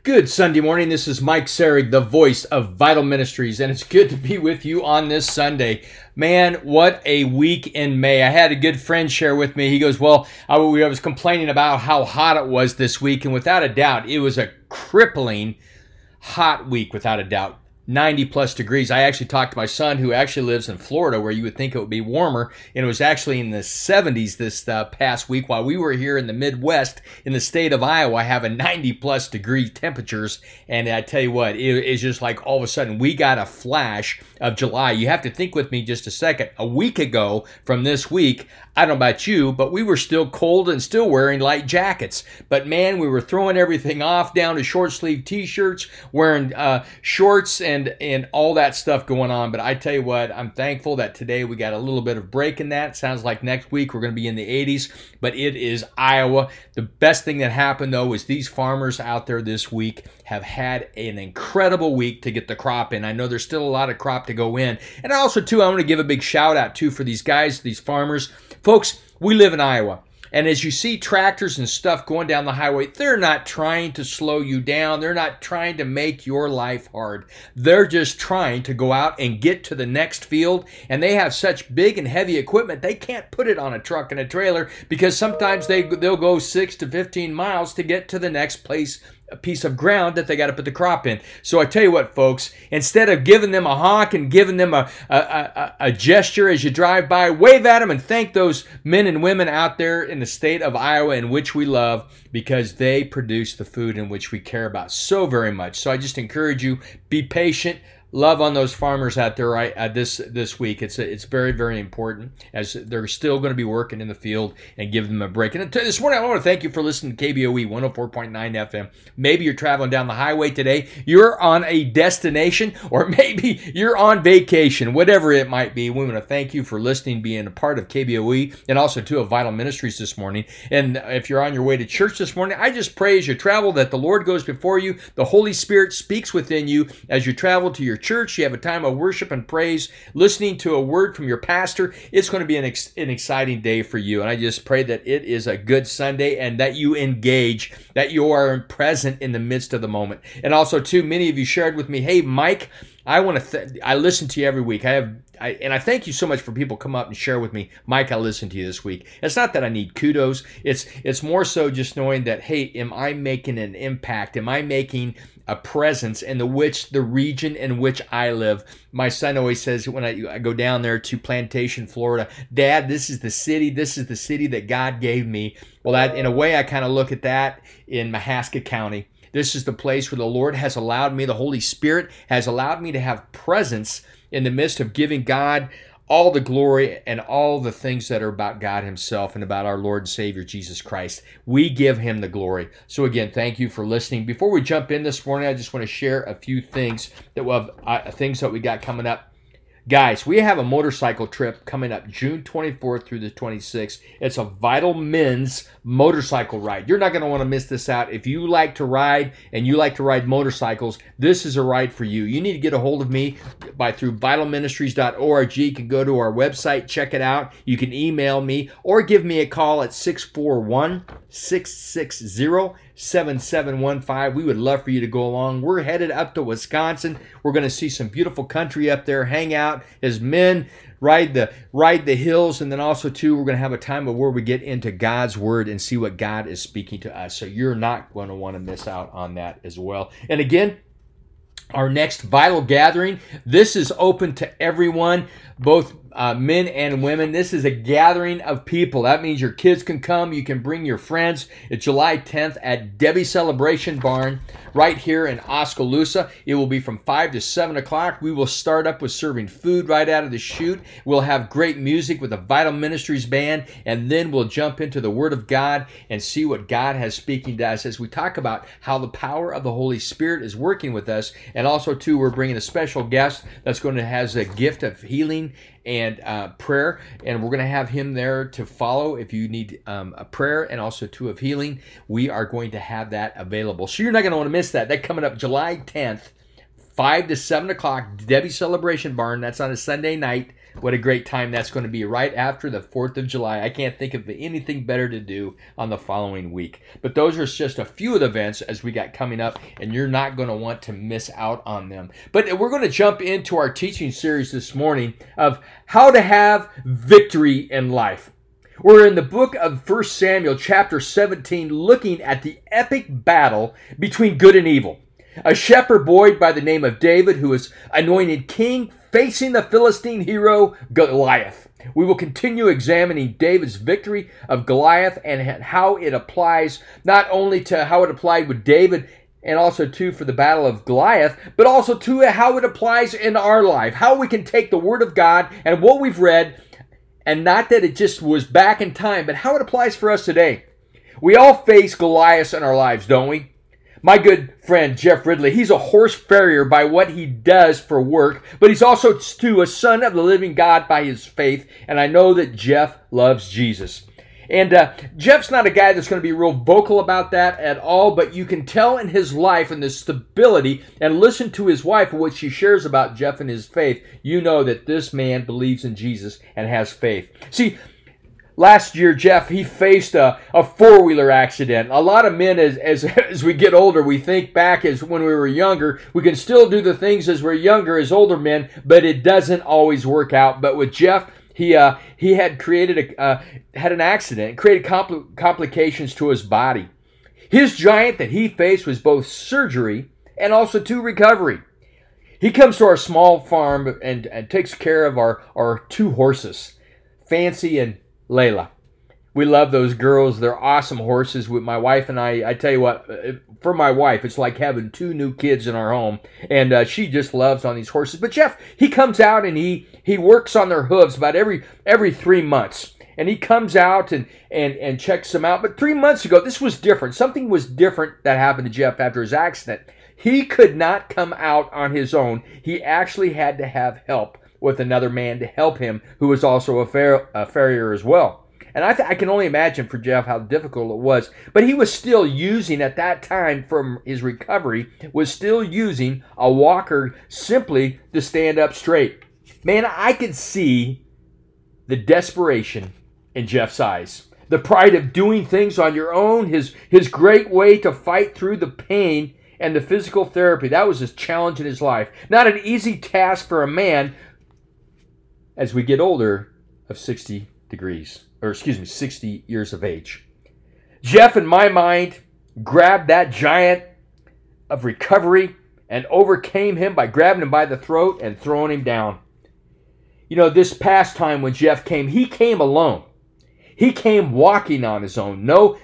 Good Sunday morning. This is Mike Serig, the voice of Vital Ministries, and it's good to be with you on this Sunday. Man, what a week in May. I had a good friend share with me. He goes, I was complaining about how hot it was this week, and without a doubt, it was a crippling hot week, without a doubt. 90 plus degrees. I actually talked to my son who actually lives in Florida where you would think it would be warmer, and it was actually in the 70s this past week while we were here in the Midwest in the state of Iowa having 90 plus degree temperatures. And I tell you what, it's just like all of a sudden we got a flash of July. You have to think with me just a second. A week ago from this week, I don't know about you, but we were still cold and still wearing light jackets. But man, we were throwing everything off down to short sleeve t-shirts, wearing shorts and all that stuff going on. But I tell you what, I'm thankful that today we got a little bit of break in that. Sounds like next week we're going to be in the 80s, but it is Iowa. The best thing that happened though is these farmers out there this week have had an incredible week to get the crop in. I know there's still a lot of crop to go in. And also too, I want to give a big shout out too for these guys, these farmers. Folks, we live in Iowa, and as you see tractors and stuff going down the highway, they're not trying to slow you down. They're not trying to make your life hard. They're just trying to go out and get to the next field, and they have such big and heavy equipment, they can't put it on a truck and a trailer because sometimes they'll go 6 to 15 miles to get to the next a piece of ground that they got to put the crop in. So I tell you what, folks, instead of giving them a honk and giving them a gesture as you drive by, wave at them and thank those men and women out there in the state of Iowa in which we love, because they produce the food in which we care about so very much. So I just encourage you, be patient. Love on those farmers out there this week. It's very, very important as they're still going to be working in the field, and give them a break. And this morning, I want to thank you for listening to KBOE 104.9 FM. Maybe you're traveling down the highway today. You're on a destination, or maybe you're on vacation, whatever it might be. We want to thank you for listening, being a part of KBOE, and also too of Vital Ministries this morning. And if you're on your way to church this morning, I just pray as you travel that the Lord goes before you. The Holy Spirit speaks within you as you travel to your church. You have a time of worship and praise, listening to a word from your pastor. It's going to be an exciting day for you. And I just pray that it is a good Sunday and that you engage, that you are present in the midst of the moment. And also, too, many of you shared with me, hey, Mike, I listen to you every week. And I thank you so much for people come up and share with me, Mike, I listened to you this week. It's not that I need kudos. It's more so just knowing that, hey, am I making an impact? Am I making a presence in the region in which I live? My son always says when I go down there to Plantation, Florida, Dad, this is the city that God gave me. Well, that in a way I kind of look at that in Mahaska County. This is the place where the Lord has allowed me, the Holy Spirit has allowed me to have presence in the midst of giving God all the glory and all the things that are about God himself and about our Lord and Savior, Jesus Christ. We give him the glory. So again, thank you for listening. Before we jump in this morning, I just want to share a few things that we got coming up. Guys, we have a motorcycle trip coming up June 24th through the 26th. It's a Vital Men's motorcycle ride. You're not going to want to miss this out. If you like to ride and you like to ride motorcycles, this is a ride for you. You need to get a hold of me through vitalministries.org. You can go to our website, check it out. You can email me or give me a call at 641-660-7715. We would love for you to go along. We're headed up to Wisconsin. We're going to see some beautiful country up there, hang out as men, ride the hills, and then also too, we're going to have a time where we get into God's Word and see what God is speaking to us. So you're not going to want to miss out on that as well. And again, our next Vital Gathering, this is open to everyone, both men and women. This is a gathering of people. That means your kids can come. You can bring your friends. It's July 10th at Debbie Celebration Barn right here in Oskaloosa. It will be from 5 to 7 o'clock. We will start up with serving food right out of the chute. We'll have great music with the Vital Ministries band, and then we'll jump into the Word of God and see what God has speaking to us as we talk about how the power of the Holy Spirit is working with us. And also, too, we're bringing a special guest that's going to have a gift of healing and prayer, and we're going to have him there to follow if you need a prayer and also two of healing. We are going to have that available, so you're not going to want to miss that. That's coming up July 10th, 5 to 7 o'clock, Debbie Celebration Barn. That's on a Sunday night. What a great time that's going to be right after the 4th of July. I can't think of anything better to do on the following week. But those are just a few of the events as we got coming up, and you're not going to want to miss out on them. But we're going to jump into our teaching series this morning of how to have victory in life. We're in the book of 1 Samuel chapter 17, looking at the epic battle between good and evil. A shepherd boy by the name of David, who is anointed king, facing the Philistine hero Goliath. We will continue examining David's victory of Goliath and how it applies, not only to how it applied with David and also too for the battle of Goliath, but also to how it applies in our life, how we can take the Word of God and what we've read, and not that it just was back in time, but how it applies for us today. We all face Goliaths in our lives, don't we? My good friend Jeff Ridley, he's a horse farrier by what he does for work, but he's also too a son of the living God by his faith, and I know that Jeff loves Jesus. And Jeff's not a guy that's going to be real vocal about that at all, but you can tell in his life and the stability, and listen to his wife and what she shares about Jeff and his faith. You know that this man believes in Jesus and has faith. See, last year, Jeff, he faced a four-wheeler accident. A lot of men, as we get older, we think back as when we were younger. We can still do the things as we're younger, as older men, but it doesn't always work out. But with Jeff, he had created had an accident. It created complications to his body. His giant that he faced was both surgery and also to recovery. He comes to our small farm and takes care of our two horses, Fancy and Layla. We love those girls. They're awesome horses. With my wife and I tell you what, for my wife, it's like having two new kids in our home. And she just loves on these horses. But Jeff, he comes out and he works on their hooves about every 3 months. And he comes out and checks them out. But 3 months ago, this was different. Something was different that happened to Jeff after his accident. He could not come out on his own. He actually had to have help with another man to help him, who was also a farrier as well. And I can only imagine for Jeff how difficult it was. But he was still using, at that time from his recovery, was still using a walker simply to stand up straight. Man, I could see the desperation in Jeff's eyes. The pride of doing things on your own, his great way to fight through the pain and the physical therapy. That was his challenge in his life. Not an easy task for a man as we get older of 60 years of age. Jeff, in my mind, grabbed that giant of recovery and overcame him by grabbing him by the throat and throwing him down. You know, this past time when Jeff came, he came alone. He came walking on his own. No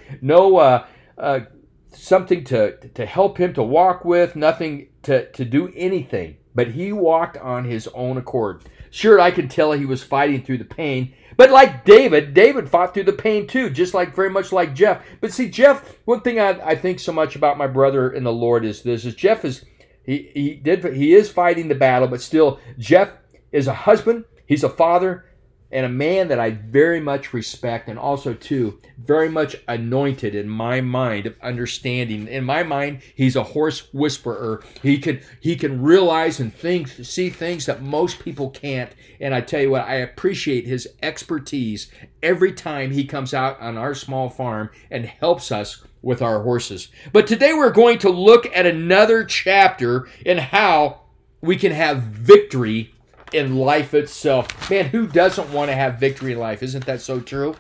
something to help him to walk with, nothing to do anything. But he walked on his own accord. Sure, I could tell he was fighting through the pain. But like David fought through the pain too, just like very much like Jeff. But see, Jeff, one thing I think so much about my brother in the Lord is this: is Jeff is he is fighting the battle, but still, Jeff is a husband, he's a father, and a man that I very much respect, and also too very much anointed in my mind of understanding. In my mind, he's a horse whisperer. He can realize and see things that most people can't. And I tell you what, I appreciate his expertise every time he comes out on our small farm and helps us with our horses. But today we're going to look at another chapter in how we can have victory in life itself. Man, who doesn't want to have victory in life? Isn't that so true?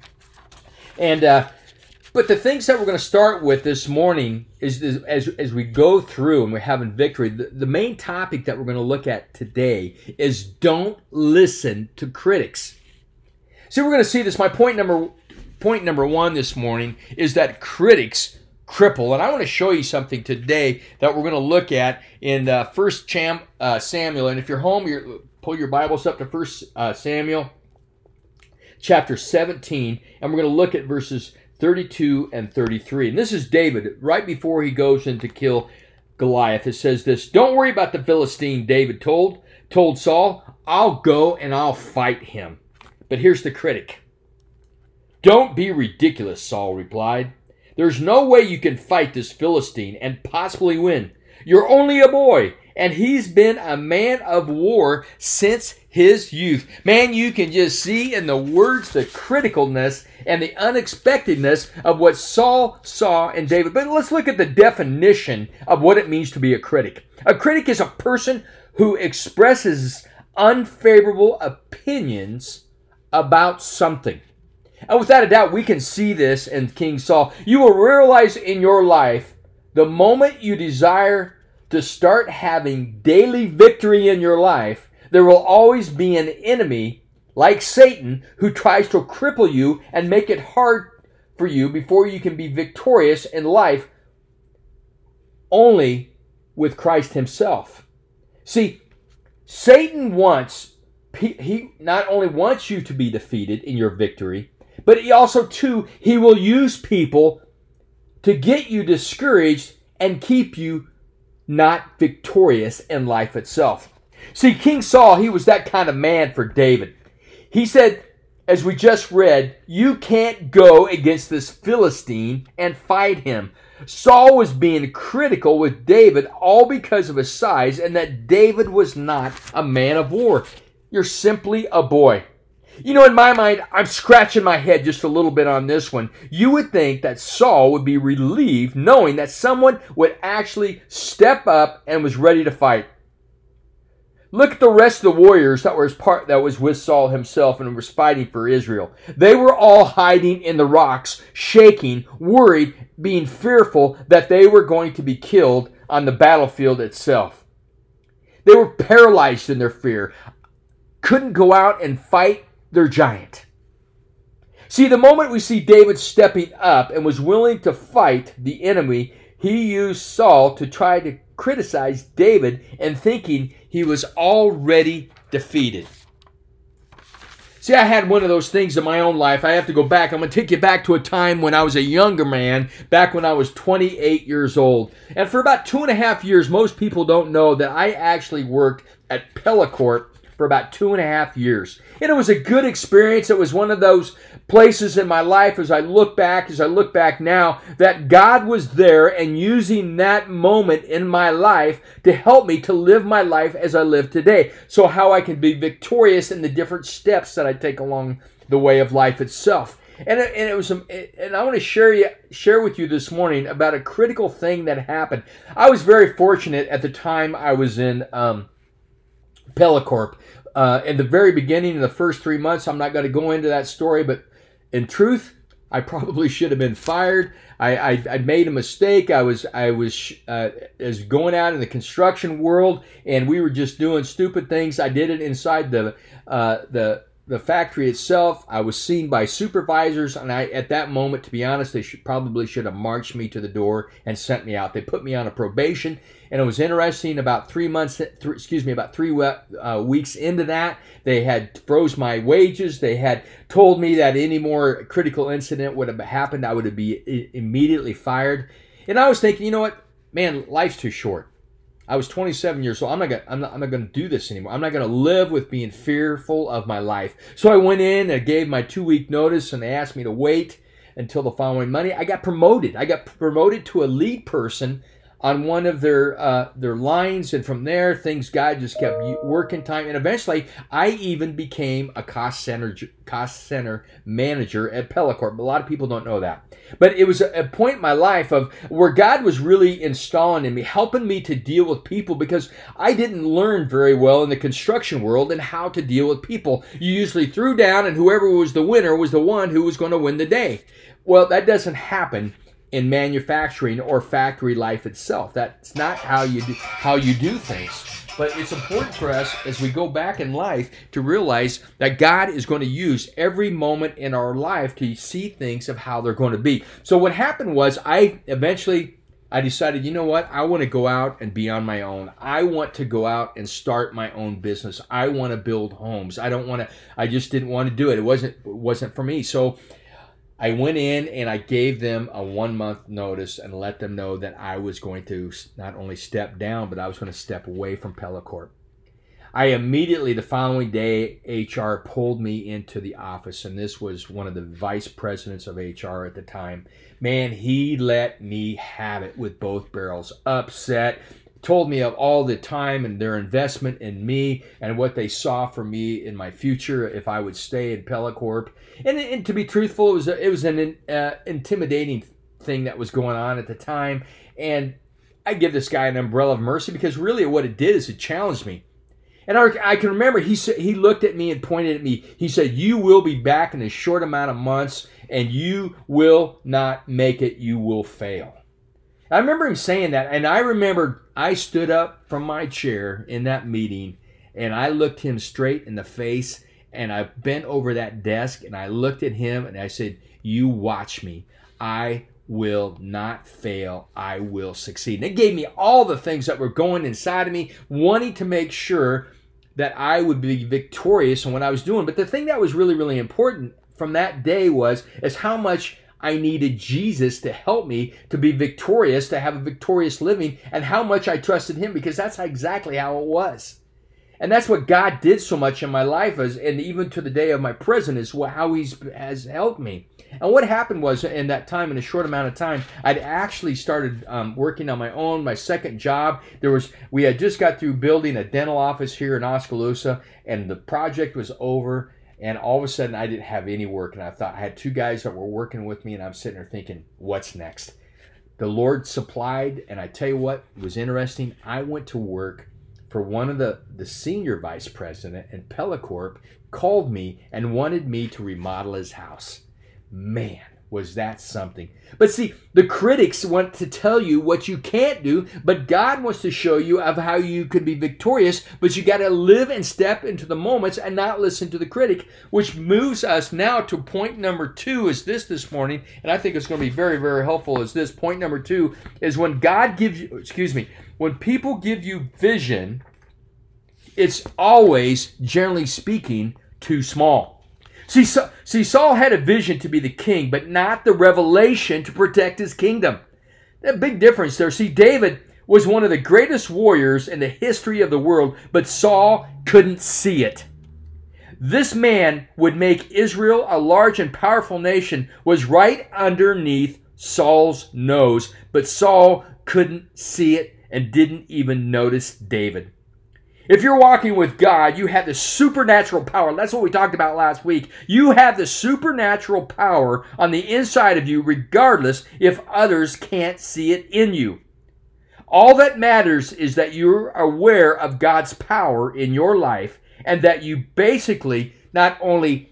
And but the things that we're going to start with this morning is as we go through and we're having victory, the main topic that we're going to look at today is don't listen to critics. So we're going to see this. My point number one this morning is that critics cripple. And I want to show you something today that we're going to look at in 1 Samuel. And if you're home, pull your Bibles up to 1 Samuel chapter 17. And we're going to look at verses 32 and 33. And this is David right before he goes in to kill Goliath. It says this: "Don't worry about the Philistine," David told Saul. "I'll go and I'll fight him." But here's the critic. "Don't be ridiculous," Saul replied. "There's no way you can fight this Philistine and possibly win. You're only a boy, and he's been a man of war since his youth. Man, you can just see in the words the criticalness and the unexpectedness of what Saul saw in David. But let's look at the definition of what it means to be a critic. A critic is a person who expresses unfavorable opinions about something. And without a doubt, we can see this in King Saul. You will realize in your life, the moment you desire to start having daily victory in your life, there will always be an enemy like Satan who tries to cripple you and make it hard for you before you can be victorious in life only with Christ himself. See, Satan he not only wants you to be defeated in your victory, but he also, too, he will use people to get you discouraged and keep you not victorious in life itself. See, King Saul, he was that kind of man for David. He said, as we just read, you can't go against this Philistine and fight him. Saul was being critical with David all because of his size and that David was not a man of war. You're simply a boy. You know, in my mind, I'm scratching my head just a little bit on this one. You would think that Saul would be relieved knowing that someone would actually step up and was ready to fight. Look at the rest of the warriors that was with Saul himself and was fighting for Israel. They were all hiding in the rocks, shaking, worried, being fearful that they were going to be killed on the battlefield itself. They were paralyzed in their fear, couldn't go out and fight their giant. See, the moment we see David stepping up and was willing to fight the enemy, he used Saul to try to criticize David and thinking he was already defeated. See, I had one of those things in my own life. I have to go back. I'm going to take you back to a time when I was a younger man, back when I was 28 years old. And for about 2.5 years, most people don't know that I actually worked at Pellicorp for about 2.5 years. And it was a good experience. It was one of those places in my life as I look back now, that God was there and using that moment in my life to help me to live my life as I live today. So how I can be victorious in the different steps that I take along the way of life itself. And I want to share with you this morning about a critical thing that happened. I was very fortunate at the time I was in Pellicorp. In the very beginning, in the first 3 months, I'm not going to go into that story, but in truth, I probably should have been fired. I made a mistake. I was going out in the construction world, and we were just doing stupid things. I did it inside the factory itself. I was seen by supervisors, and at that moment, to be honest, they probably should have marched me to the door and sent me out. They put me on a probation, and it was interesting. About 3 weeks into that, they had froze my wages. They had told me that any more critical incident would have happened, I would be immediately fired. And I was thinking, you know what, man, life's too short. I was 27 years old. I'm not going to do this anymore. I'm not going to live with being fearful of my life. So I went in and gave my 2-week notice, and they asked me to wait until the following Monday. I got promoted. I got promoted to a lead person on one of their lines, and from there, God just kept working time, and eventually, I even became a cost center manager at Pellicorp. A lot of people don't know that, but it was a point in my life of where God was really installing in me, helping me to deal with people, because I didn't learn very well in the construction world and how to deal with people. You usually threw down, and whoever was the winner was the one who was going to win the day. Well, that doesn't happen in manufacturing or factory life itself. That's not how you do things. But it's important for us as we go back in life to realize that God is going to use every moment in our life to see things of how they're going to be. So what happened was I decided, you know what? I want to go out and be on my own. I want to go out and start my own business. I want to build homes. I just didn't want to do it. It wasn't for me. So I went in and I gave them a 1-month notice and let them know that I was going to not only step down, but I was going to step away from Pellicorp. I immediately, the following day, HR pulled me into the office, and this was one of the vice presidents of HR at the time. Man, he let me have it with both barrels. Upset, told me of all the time and their investment in me and what they saw for me in my future if I would stay in Pelicorp. And to be truthful, it was an intimidating thing that was going on at the time. And I give this guy an umbrella of mercy because really what it did is it challenged me. And I can remember he looked at me and pointed at me. He said, "You will be back in a short amount of months, and you will not make it. You will fail." I remember him saying that, and I remember I stood up from my chair in that meeting, and I looked him straight in the face, and I bent over that desk, and I looked at him, and I said, "You watch me. I will not fail. I will succeed." And it gave me all the things that were going inside of me, wanting to make sure that I would be victorious in what I was doing. But the thing that was really, really important from that day is how much I needed Jesus to help me to be victorious, to have a victorious living, and how much I trusted him, because that's exactly how it was. And that's what God did so much in my life, and even to the day of my prison, is how he has helped me. And what happened was, in that time, in a short amount of time, I'd actually started working on my own, my second job. We had just got through building a dental office here in Oskaloosa, and the project was over, and all of a sudden I didn't have any work. And I thought, I had two guys that were working with me, and I'm sitting there thinking, what's next? The Lord supplied, and I tell you what was interesting. I went to work for one of the senior vice president, and Pelicorp called me and wanted me to remodel his house. Man, was that something. But see, the critics want to tell you what you can't do, but God wants to show you of how you could be victorious, but you got to live and step into the moments and not listen to the critic, which moves us now to point number 2 is this morning, and I think it's going to be very, very helpful is this. Point number 2 is when when people give you vision, it's always, generally speaking, too small. See, Saul had a vision to be the king, but not the revelation to protect his kingdom. That big difference there. See, David was one of the greatest warriors in the history of the world, but Saul couldn't see it. This man would make Israel a large and powerful nation was right underneath Saul's nose, but Saul couldn't see it and didn't even notice David. If you're walking with God, you have the supernatural power. That's what we talked about last week. You have the supernatural power on the inside of you, regardless if others can't see it in you. All that matters is that you're aware of God's power in your life, and that you basically not only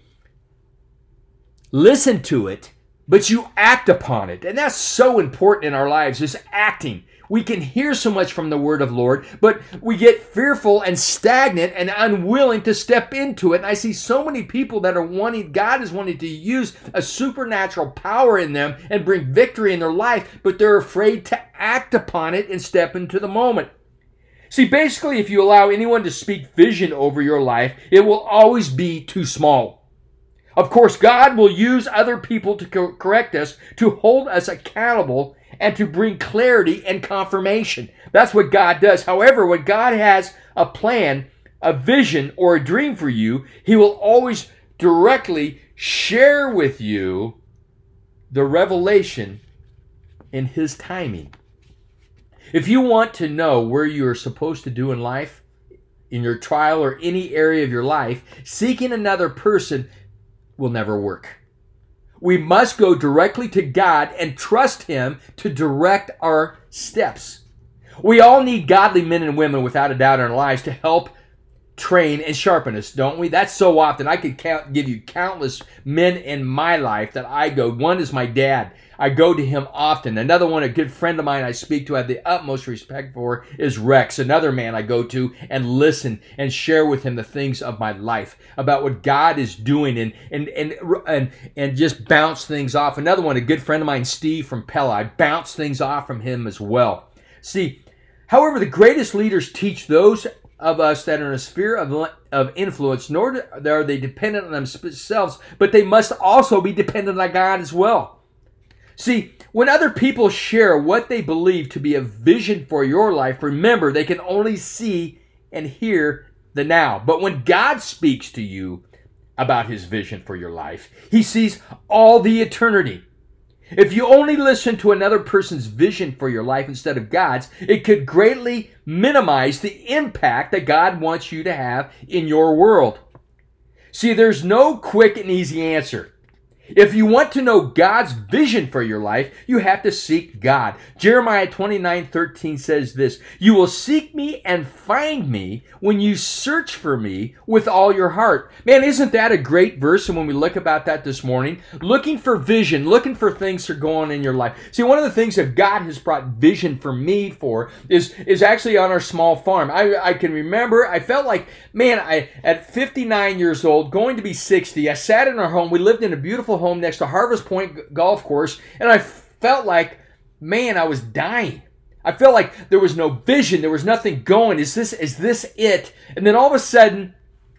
listen to it, but you act upon it. And that's so important in our lives, is acting. We can hear so much from the word of Lord, but we get fearful and stagnant and unwilling to step into it. And I see so many people that God is wanting to use a supernatural power in them and bring victory in their life, but they're afraid to act upon it and step into the moment. See, basically, if you allow anyone to speak vision over your life, it will always be too small. Of course, God will use other people to correct us, to hold us accountable, and to bring clarity and confirmation. That's what God does. However, when God has a plan, a vision, or a dream for you, He will always directly share with you the revelation in His timing. If you want to know where you are supposed to do in life, in your trial or any area of your life, seeking another person will never work. We must go directly to God and trust Him to direct our steps. We all need godly men and women, without a doubt, in our lives to help train and sharpen us, don't we? That's so often. I could give you countless men in my life that I go. One is my dad. I go to him often. Another one, a good friend of mine I speak to, I have the utmost respect for, is Rex. Another man I go to and listen and share with him the things of my life, about what God is doing, and just bounce things off. Another one, a good friend of mine, Steve from Pella. I bounce things off from him as well. See, however, the greatest leaders teach those of us that are in a sphere of influence, nor are they dependent on themselves, but they must also be dependent on God as well. See, when other people share what they believe to be a vision for your life, remember, they can only see and hear the now. But when God speaks to you about His vision for your life, He sees all the eternity. If you only listen to another person's vision for your life instead of God's, it could greatly minimize the impact that God wants you to have in your world. See, there's no quick and easy answer. If you want to know God's vision for your life, you have to seek God. Jeremiah 29:13 says this, "You will seek me and find me when you search for me with all your heart." Man, isn't that a great verse? And when we look about that this morning, looking for vision, looking for things that are going on in your life. See, one of the things that God has brought vision for me for is actually on our small farm. I can remember, I felt like, man, at 59 years old, going to be 60, I sat in our home. We lived in a beautiful home next to Harvest Point Golf Course, and I felt like, man, I was dying. I felt like there was no vision, there was nothing going. Is this it? And then all of a sudden,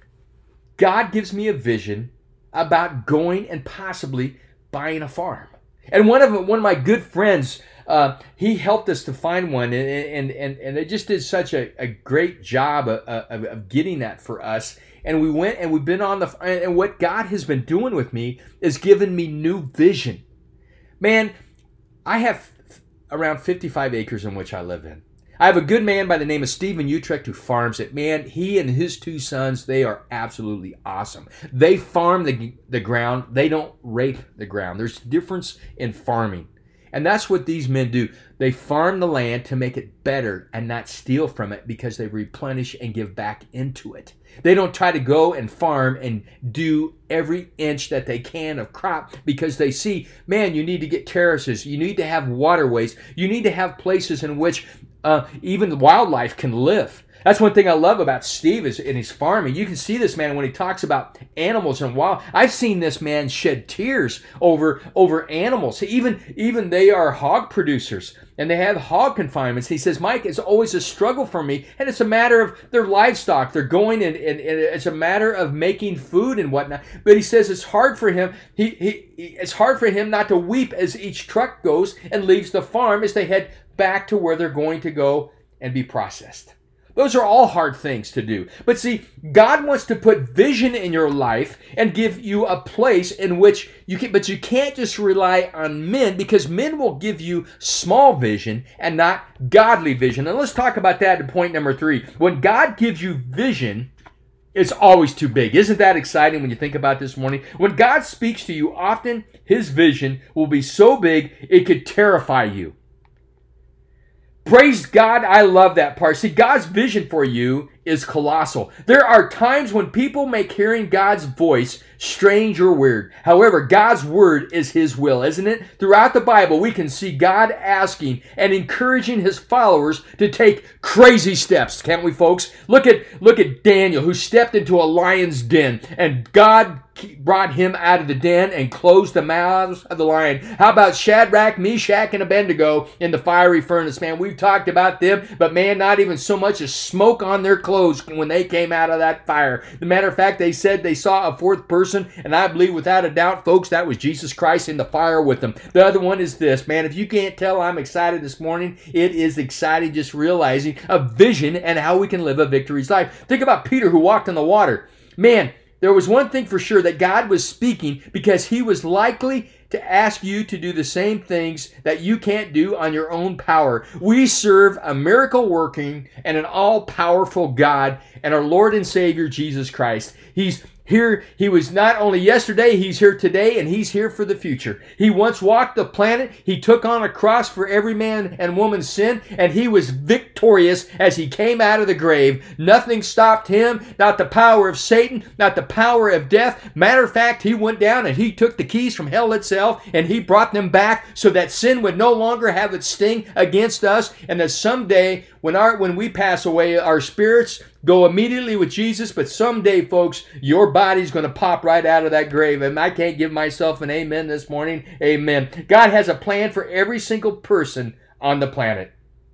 God gives me a vision about going and possibly buying a farm. And one of my good friends, he helped us to find one, and they just did such a great job of getting that for us. And we went and we've been on and what God has been doing with me is giving me new vision. Man, I have around 55 acres in which I live in. I have a good man by the name of Stephen Utrecht who farms it. Man, he and his two sons, they are absolutely awesome. They farm the ground. They don't rape the ground. There's a difference in farming. And that's what these men do. They farm the land to make it better and not steal from it because they replenish and give back into it. They don't try to go and farm and do every inch that they can of crop because they see, man, you need to get terraces. You need to have waterways. You need to have places in which even the wildlife can live. That's one thing I love about Steve is in his farming. You can see this man when he talks about animals and wild. I've seen this man shed tears over animals. Even they are hog producers and they have hog confinements. He says, Mike, it's always a struggle for me, and it's a matter of their livestock. They're going and it's a matter of making food and whatnot. But he says it's hard for him. It's hard for him not to weep as each truck goes and leaves the farm as they head back to where they're going to go and be processed. Those are all hard things to do. But see, God wants to put vision in your life and give you a place in which you can, but you can't just rely on men because men will give you small vision and not godly vision. And let's talk about that in point number 3. When God gives you vision, it's always too big. Isn't that exciting when you think about this morning? When God speaks to you, often his vision will be so big it could terrify you. Praise God, I love that part. See, God's vision for you is colossal. There are times when people make hearing God's voice strange or weird. However, God's word is his will, isn't it? Throughout the Bible, we can see God asking and encouraging his followers to take crazy steps, can't we, folks? Look at Daniel, who stepped into a lion's den, and God brought him out of the den and closed the mouths of the lion. How about Shadrach, Meshach, and Abednego in the fiery furnace? Man, we've talked about them, but man, not even so much as smoke on their clothes when they came out of that fire. As a matter of fact, they said they saw a fourth person, and I believe without a doubt, folks, that was Jesus Christ in the fire with them. The other one is this. Man, if you can't tell I'm excited this morning, it is exciting just realizing a vision and how we can live a victorious life. Think about Peter who walked on the water. Man, there was one thing for sure, that God was speaking because he was likely to ask you to do the same things that you can't do on your own power. We serve a miracle-working and an all-powerful God and our Lord and Savior, Jesus Christ. He's here. He was not only yesterday, he's here today, and he's here for the future. He once walked the planet. He took on a cross for every man and woman's sin, and he was victorious as he came out of the grave. Nothing stopped him, not the power of Satan, not the power of death. Matter of fact, he went down and he took the keys from hell itself, and he brought them back so that sin would no longer have its sting against us, and that someday when we pass away, our spirits go immediately with Jesus, but someday, folks, your body's going to pop right out of that grave. And I can't give myself an amen this morning. Amen. God has a plan for every single person on the planet.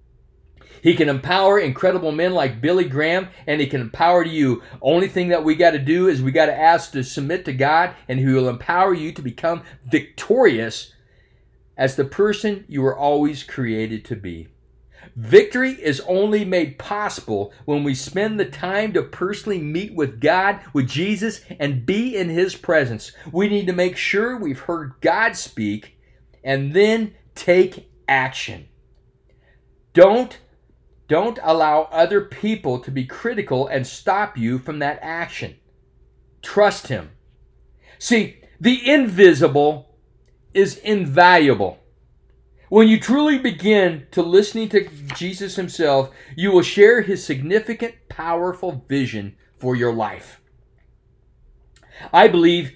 He can empower incredible men like Billy Graham, and he can empower you. Only thing that we got to do is we got to ask to submit to God, and he will empower you to become victorious as the person you were always created to be. Victory is only made possible when we spend the time to personally meet with God, with Jesus, and be in his presence. We need to make sure we've heard God speak and then take action. Don't allow other people to be critical and stop you from that action. Trust Him. See, the invisible is invaluable. When you truly begin to listening to Jesus Himself, you will share His significant, powerful vision for your life. I believe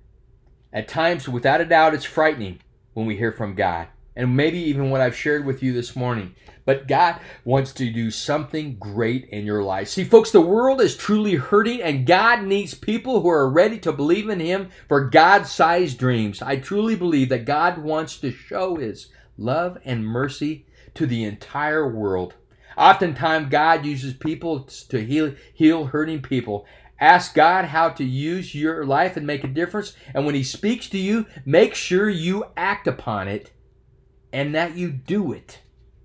at times, without a doubt, it's frightening when we hear from God. And maybe even what I've shared with you this morning. But God wants to do something great in your life. See, folks, the world is truly hurting, and God needs people who are ready to believe in Him for God-sized dreams. I truly believe that God wants to show His love and mercy to the entire world. Oftentimes, God uses people to heal hurting people. Ask God how to use your life and make a difference. And when He speaks to you, make sure you act upon it and that you do it.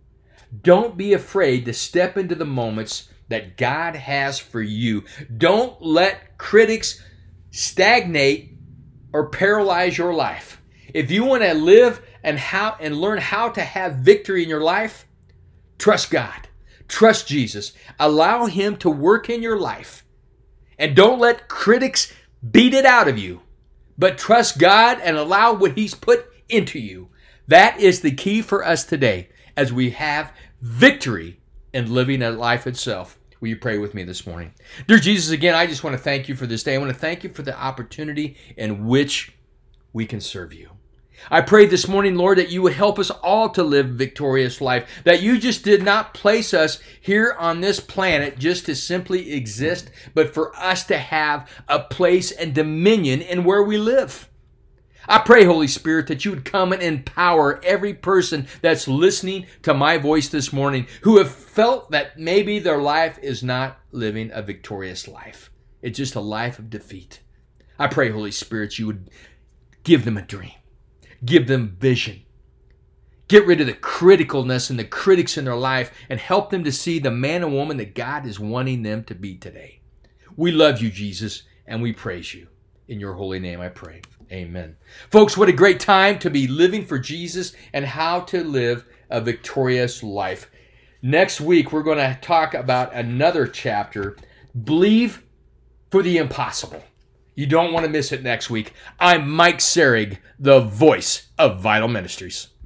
Don't be afraid to step into the moments that God has for you. Don't let critics stagnate or paralyze your life. If you want to live and learn how to have victory in your life, trust God. Trust Jesus. Allow Him to work in your life. And don't let critics beat it out of you, but trust God and allow what He's put into you. That is the key for us today as we have victory in living a life itself. Will you pray with me this morning? Dear Jesus, again, I just want to thank You for this day. I want to thank You for the opportunity in which we can serve You. I pray this morning, Lord, that You would help us all to live a victorious life, that You just did not place us here on this planet just to simply exist, but for us to have a place and dominion in where we live. I pray, Holy Spirit, that You would come and empower every person that's listening to my voice this morning who have felt that maybe their life is not living a victorious life. It's just a life of defeat. I pray, Holy Spirit, You would give them a dream. Give them vision. Get rid of the criticalness and the critics in their life and help them to see the man and woman that God is wanting them to be today. We love You, Jesus, and we praise You. In Your holy name I pray. Amen. Folks, what a great time to be living for Jesus and how to live a victorious life. Next week, we're going to talk about another chapter, Believe for the Impossible. You don't want to miss it next week. I'm Mike Serig, the voice of Vital Ministries.